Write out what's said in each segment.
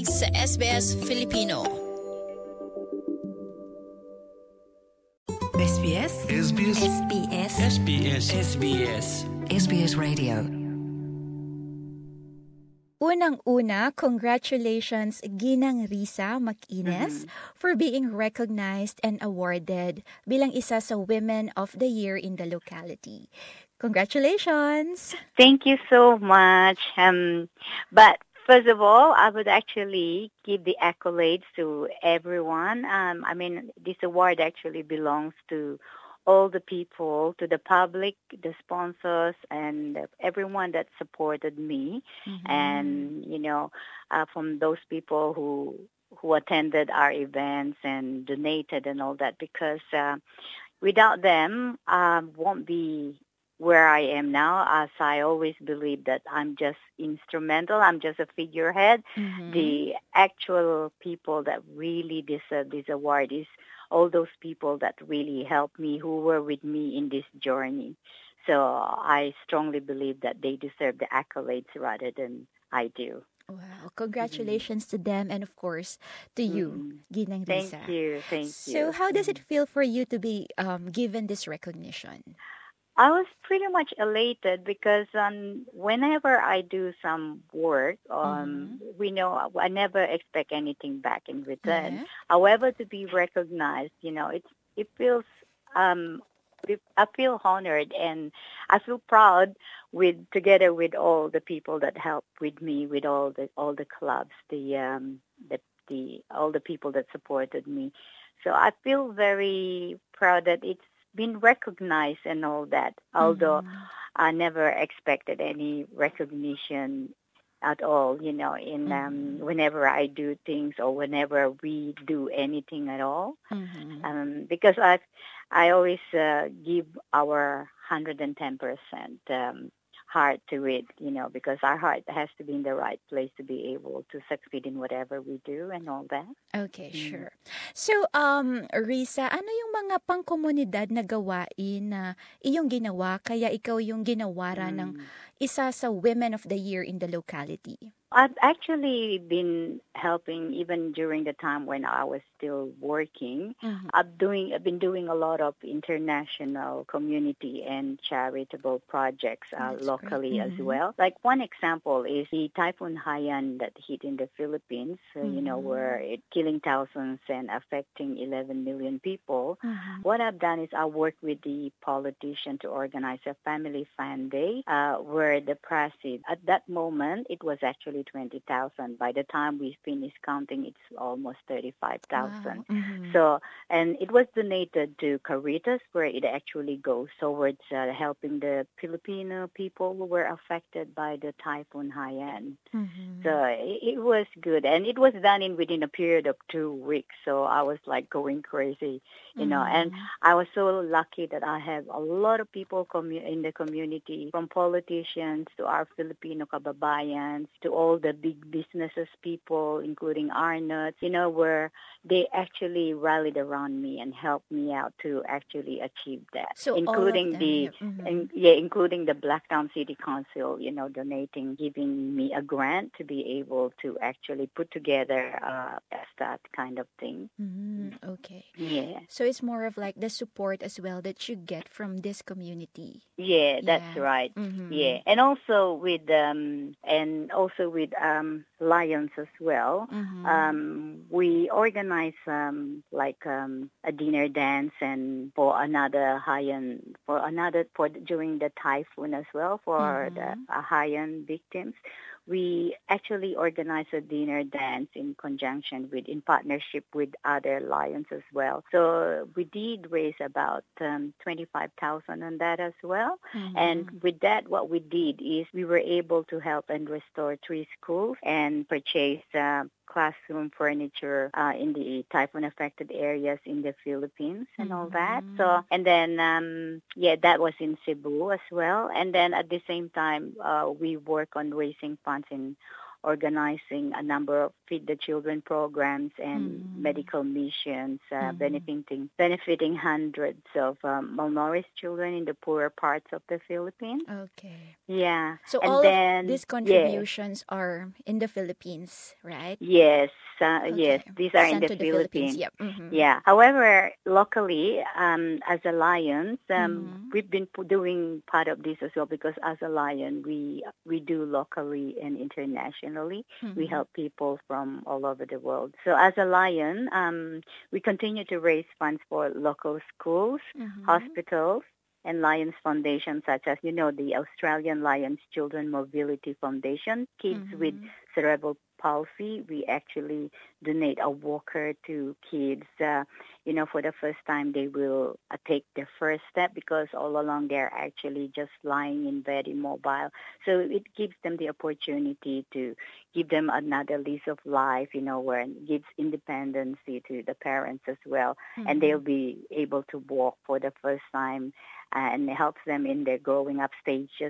nakikinig sa SBS Filipino. SBS SBS SBS SBS SBS SBS Radio. Unang-una, congratulations Ginang Risa Mac-Ines for being recognized and awarded bilang isa sa Women of the Year in the locality. Congratulations! Thank you so much. But first of all, I would actually give the accolades to everyone. This award actually belongs to all the people, to the public, the sponsors, and everyone that supported me. And, from those people who attended our events and donated and all that, because without them, won't be where I am now, as I always believe that I'm just instrumental, I'm just a figurehead. The actual people that really deserve this award is all those people that really helped me, who were with me in this journey. So I strongly believe that they deserve the accolades rather than I do. Wow, congratulations to them and of course to you, Ginang Risa. Thank you. So how does it feel for you to be given this recognition? I was pretty much elated because whenever I do some work, we know I never expect anything back in return. Yeah. However, to be recognized, it feels I feel honored and I feel proud together with all the people that helped with me, with all the clubs, all the people that supported me. So I feel very proud that it's been recognized and all that, although I never expected any recognition at all, whenever I do things or whenever we do anything at all. Because I always give our 110% heart to it, because our heart has to be in the right place to be able to succeed in whatever we do and all that. Okay, sure. So, Risa, ano yung mga pangkomunidad na gawain na iyong ginawa kaya ikaw yung ginawara ng isa sa Women of the Year in the locality? I've actually been helping even during the time when I was still working. I've been doing a lot of international community and charitable projects locally as well. Like one example is the Typhoon Haiyan that hit in the Philippines, where it killing thousands and affecting 11 million people. What I've done is I worked with the politician to organize a family fun day where the proceeds, at that moment, it was actually 20,000. By the time we finished counting, it's almost 35,000. Wow. So, and it was donated to Caritas, where it actually goes towards helping the Filipino people who were affected by the Typhoon Haiyan. So it was good, and it was done within a period of 2 weeks. So I was like going crazy, and I was so lucky that I have a lot of people in the community, from politicians to our Filipino kababayans to all the big businesses people, including Arnott, where they actually rallied around me and helped me out to actually achieve that. So including including the Blacktown City Council, donating, giving me a grant to be able to actually put together that kind of thing. Okay. Yeah. So it's more of like the support as well that you get from this community. Yeah, that's right. Yeah, and also with Lions as well. We organize a dinner dance and for during the typhoon as well for the Haiyan victims. We actually organize a dinner dance in partnership with other Lions as well. So we did raise about 25,000 on that as well. And with that, what we did is we were able to help and restore 3 schools and purchase classroom furniture in the typhoon-affected areas in the Philippines and all that. So, and then, that was in Cebu as well. And then at the same time, we work on raising funds in organizing a number of Feed the Children programs and medical missions, benefiting hundreds of malnourished children in the poorer parts of the Philippines. Okay. Yeah. So and all then, of these contributions are in the Philippines, right? Yes, Okay. yes, these are in Sent the to the Philippines. Yep. Mm-hmm. Yeah. However, locally, as Alliance, we've been doing part of this as well because as a Lion, we do locally and internationally. We help people from all over the world. So as a Lion, we continue to raise funds for local schools, hospitals, and Lions Foundation, such as, the Australian Lions Children Mobility Foundation, kids with cerebral palsy. We actually donate a walker to kids. For the first time, they will take their first step because all along they're actually just lying in bed immobile. So it gives them the opportunity to give them another lease of life, where it gives independency to the parents as well. And they'll be able to walk for the first time. And it helps them in their growing up stages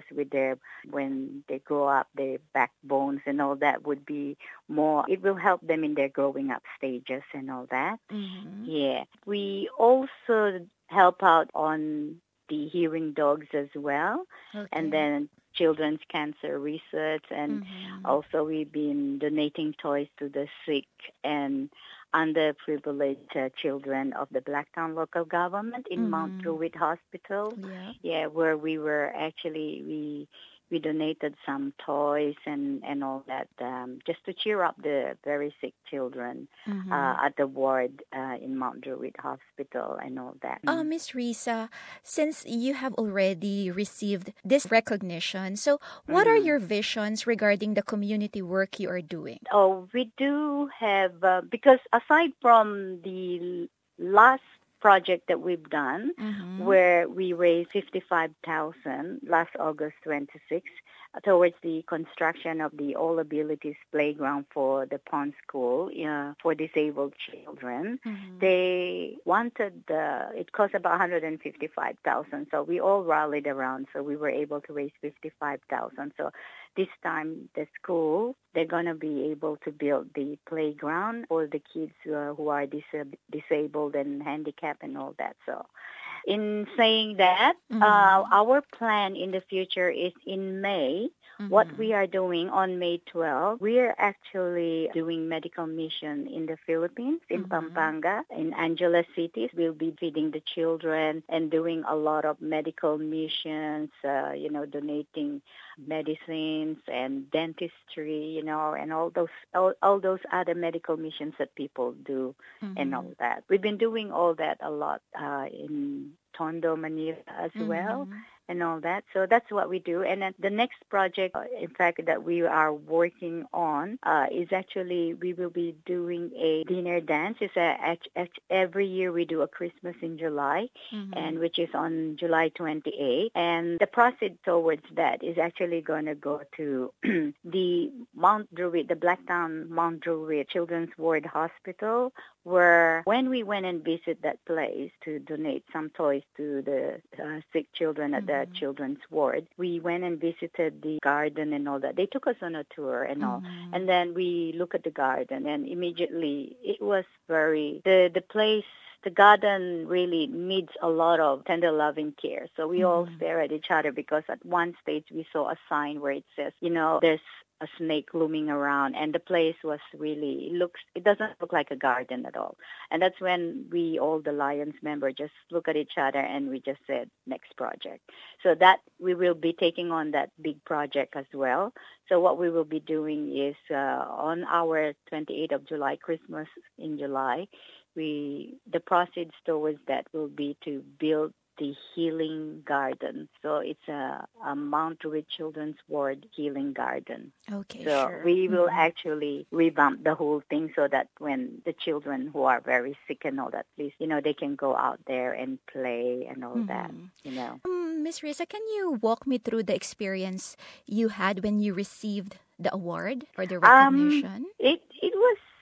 when they grow up, their backbones and all that would be more, it will help them in their growing up stages and all that. Yeah. We also help out on the hearing dogs as well. Okay. And then children's cancer research. And also we've been donating toys to the sick and underprivileged children of the Blacktown local government in Mount Druitt Hospital. Yeah, where we were actually, we donated some toys and all that just to cheer up the very sick children at the ward in Mount Druitt Hospital and all that. Miss Risa, since you have already received this recognition, so what are your visions regarding the community work you are doing? Oh, we do have, because aside from the last project that we've done, where we raised 55,000 last August 26th towards the construction of the All Abilities Playground for the Pond School for disabled children. They wanted, it cost about 155,000, so we all rallied around, so we were able to raise 55,000. So this time, the school, they're going to be able to build the playground for the kids who are disabled and handicapped and all that. So in saying that, our plan in the future is in May. What we are doing on May 12, we are actually doing medical mission in the Philippines, in Pampanga, in Angeles cities. We'll be feeding the children and doing a lot of medical missions, donating medicines and dentistry, and all those other medical missions that people do and all that. We've been doing all that a lot in Tondo, Manila as well. And all that. So that's what we do. And then the next project, in fact, that we are working on is actually we will be doing a dinner dance. Every year we do a Christmas in July, and which is on July 28th. And the proceeds towards that is actually going to go to the Mount Druitt, the Blacktown Mount Druitt Children's Ward Hospital, where when we went and visit that place to donate some toys to the sick children at the children's ward, we went and visited the garden and all that. They took us on a tour and all. And then we look at the garden, and immediately it was the place, the garden really needs a lot of tender loving care. So we all stare at each other because at one stage we saw a sign where it says, there's a snake looming around, and the place was really, it doesn't look like a garden at all. And that's when we, all the Lions members, just look at each other and we just said, next project. So that we will be taking on that big project as well. So what we will be doing is on our 28th of July, Christmas in July, the proceeds towards that will be to build the healing garden. So it's a Mount Druitt Children's Ward healing garden. Okay, so sure. We will actually revamp the whole thing so that when the children who are very sick and all that, please, they can go out there and play and all that, Miss Risa, can you walk me through the experience you had when you received the award or the recognition? It was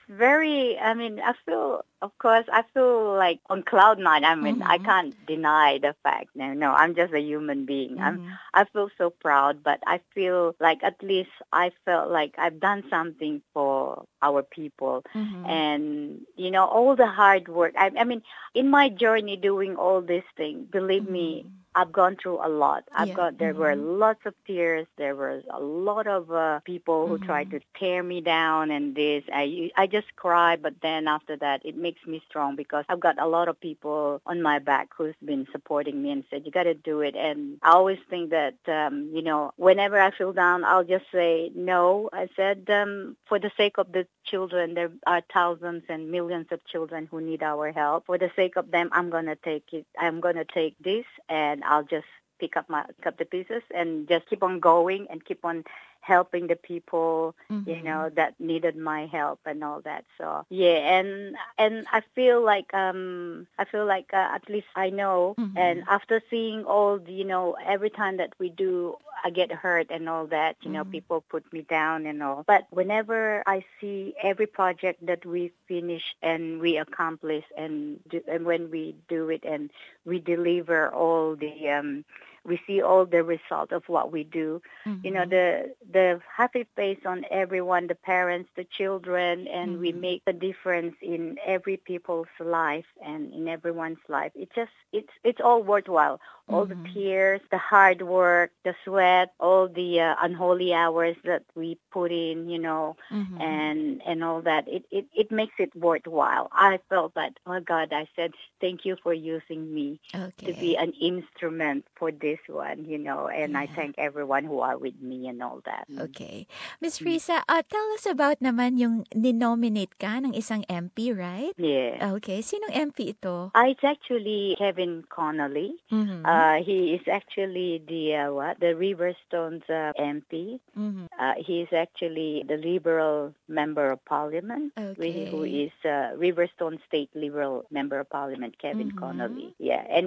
very, I mean, I feel, of course, I feel like on cloud nine. I mean, I can't deny the fact. No, I'm just a human being. I feel so proud, but I feel like at least I felt like I've done something for our people. And, all the hard work. I mean, in my journey doing all these things, believe me, I've gone through a lot. There were lots of tears. There was a lot of people who tried to tear me down and this. I just cry, but then after that, it makes me strong because I've got a lot of people on my back who's been supporting me and said, you got to do it. And I always think that, whenever I feel down, I'll just say, no. I said, for the sake of the children, there are thousands and millions of children who need our help. For the sake of them, I'm going to take it. I'm going to take this and I'll just pick up the pieces and just keep on going and keep on helping the people, that needed my help and all that. So yeah, and I feel like at least I know. And after seeing all the, every time that we do, I get hurt and all that. People put me down and all. But whenever I see every project that we finish and we accomplish and when we do it and we deliver all the we see all the result of what we do. The happy face on everyone, the parents, the children, and we make a difference in every people's life and in everyone's life. It's all worthwhile. All the tears, the hard work, the sweat, all the unholy hours that we put in, and all that. It makes it worthwhile. I felt that, oh God, I said, thank you for using me to be an instrument for this one, and I thank everyone who are with me and all that. Okay. Miss Risa, tell us about naman yung ninominate ka ng isang MP, right? Yeah. Okay. Sinong MP ito? It's actually Kevin Connolly. He is actually the Riverstone's MP. He is actually the Liberal Member of Parliament, who is Riverstone State Liberal Member of Parliament, Kevin Connolly. Yeah, and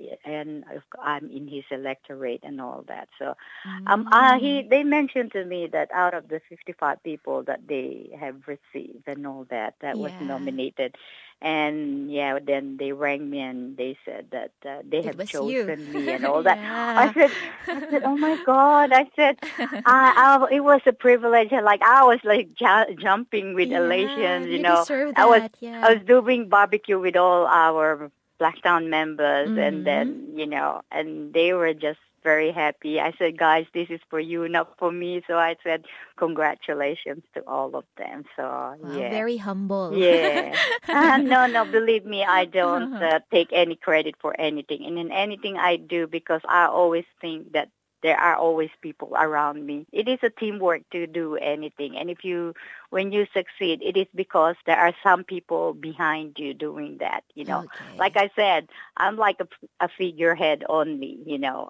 I'm in his electorate and all that. So, they mentioned to me that out of the 55 people that they have received and all that was nominated. And then they rang me and they said that they have chosen me and all that. I said, oh my God! I said, it was a privilege. Like I was like jumping with elation. You deserve that. I was doing barbecue with all our Blacktown members, and then and they were just very happy. I said, guys, this is for you, not for me. So I said, congratulations to all of them. So, yeah. Very humble. Yeah. No, believe me, I don't take any credit for anything. And in anything I do, because I always think that there are always people around me. It is a teamwork to do anything. And when you succeed, it is because there are some people behind you doing that, Like I said, I'm like a figurehead only,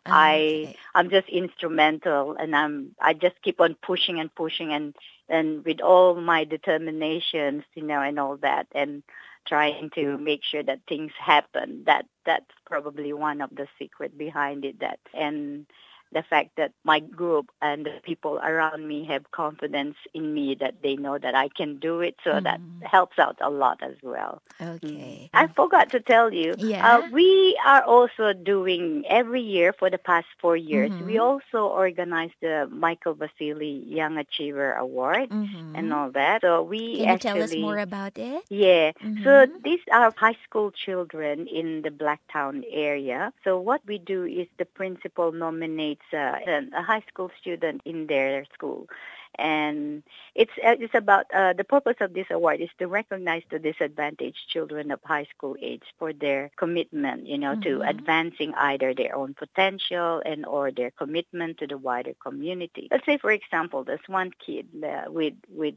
I'm just instrumental and I just keep on pushing and with all my determinations, and all that and trying to make sure that things happen. That's probably one of the secret behind it, and the fact that my group and the people around me have confidence in me, that they know that I can do it. So that helps out a lot as well. Okay. I forgot to tell you, we are also doing every year for the past 4 years, we also organize the Michael Vasily Young Achiever Award and all that. So Can you tell us more about it? Yeah. So these are high school children in the Blacktown area. So what we do is the principal nominates a high school student in their school. And it's about the purpose of this award is to recognize the disadvantaged children of high school age for their commitment, to advancing either their own potential and or their commitment to the wider community. Let's say, for example, there's one kid with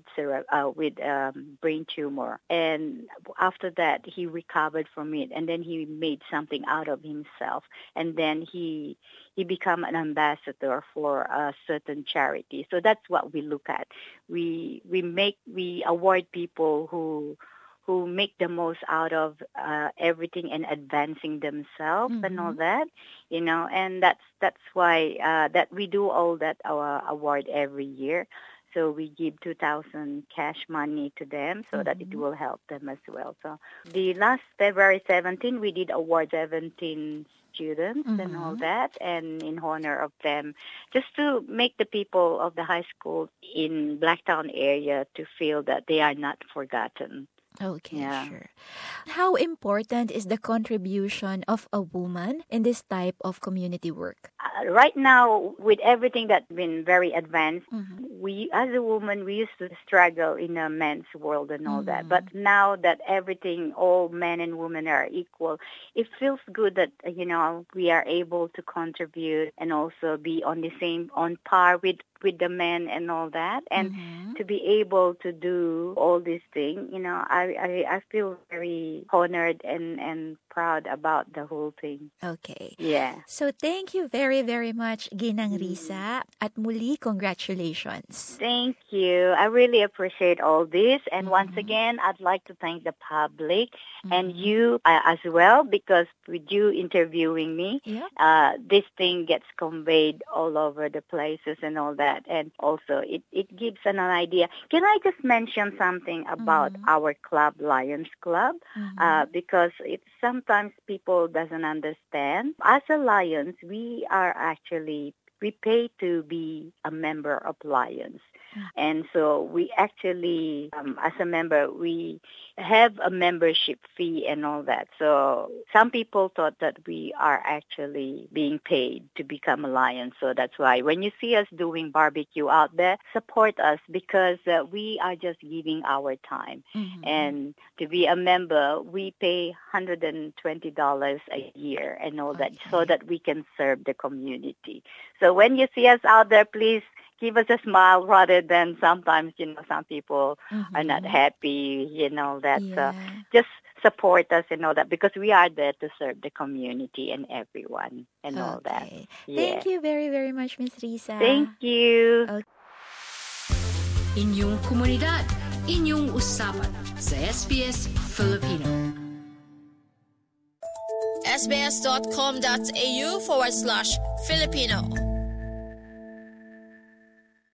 brain tumor, and after that he recovered from it, and then he made something out of himself, and then he become an ambassador for a certain charity. So that's what we look at. We award people who make the most out of everything and advancing themselves and all that, and that's why that we do all that our award every year. So we give 2,000 cash money to them so that it will help them as well. So the last February 17, we did award 17 students and all that, and in honor of them, just to make the people of the high school in Blacktown area to feel that they are not forgotten. Okay, Yeah. sure. How important is the contribution of a woman in this type of community work? Right now, with everything that's been very advanced, we, as a woman, we used to struggle in a men's world and all that. But now that everything, all men and women are equal, it feels good that, we are able to contribute and also be on par with the men and all that. And to be able to do all these things, I feel very honored and proud about the whole thing. Okay. Yeah. So thank you very, very much, Ginang Risa. At muli, congratulations. Thank you. I really appreciate all this. And once again, I'd like to thank the public and you as well, because with you interviewing me, this thing gets conveyed all over the places and all that. And also, it gives an idea. Can I just mention something about our club, Lions Club? Because sometimes people doesn't understand. As a Lions, we pay to be a member of Lions. And so we actually, as a member, we have a membership fee and all that. So some people thought that we are actually being paid to become a Lion. So that's why when you see us doing barbecue out there, support us, because we are just giving our time. And to be a member, we pay $120 a year and all that, so that we can serve the community. So when you see us out there, please give us a smile rather than sometimes, some people are not happy, that. So just support us and all that, because we are there to serve the community and everyone and all that. Yeah. Thank you very, very much, Ms. Risa. Thank you. Inyong komunidad, inyong usapan sa SBS Filipino. sbs.com.au/Filipino